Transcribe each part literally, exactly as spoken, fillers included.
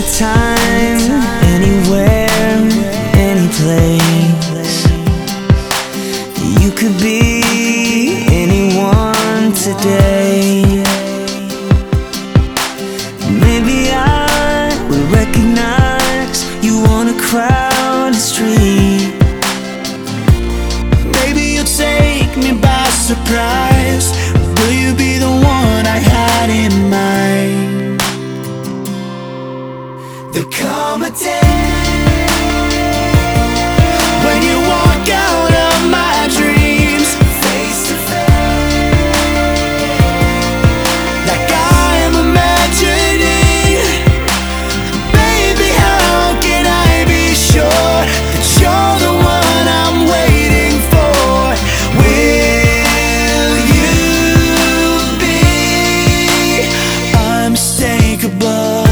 Anytime, anywhere, any place. You could be anyone today. Maybe I will recognize you on a crowded street. Maybe you'll take me by surprise. Will you be the one I had in mind? There'll come a day when you walk out of my dreams, face to face, like I'm imagining. Baby, how can I be sure that you're the one I'm waiting for? Will you be unmistakable?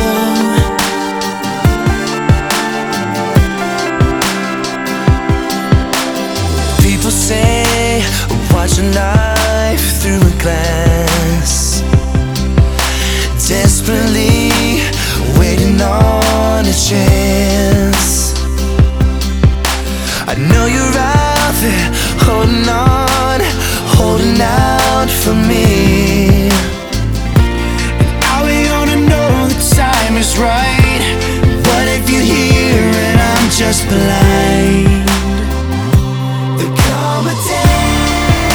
People say, watch your life through a glass, desperately waiting on a chance. I know you're out there, holding on, holding out for me. And I'll be on to know the time is right. What if you hear it, I'm just blind? There'll come a day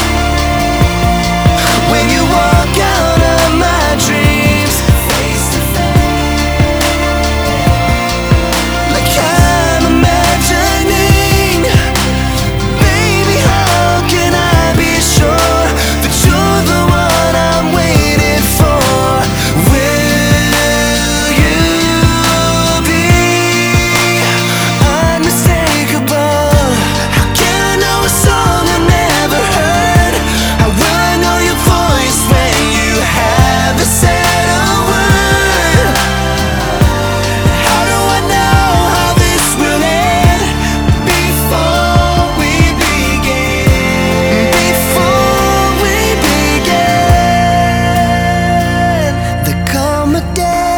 when you walk out of my dreams, face to face, like I'm imagining. Baby, how can I be sure that you're the one I'm waiting for? Will you be unmistakable? How can I know a song I never heard? How will I know your voice when you haven't said a word? How do I know how this will end before we begin? Before we begin, there come a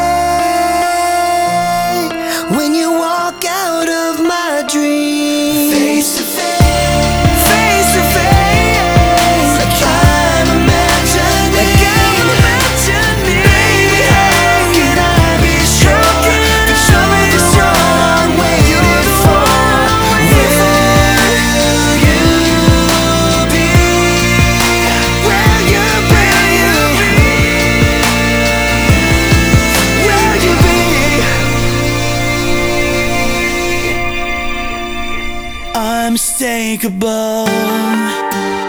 day when you walk out of my dreams, face to face, face to face, like I'm imagining. Like I'm imagining. Baby, how can I be sure that you're the one I'm waiting for? Will you be? Will you be? Will you be unmistakable?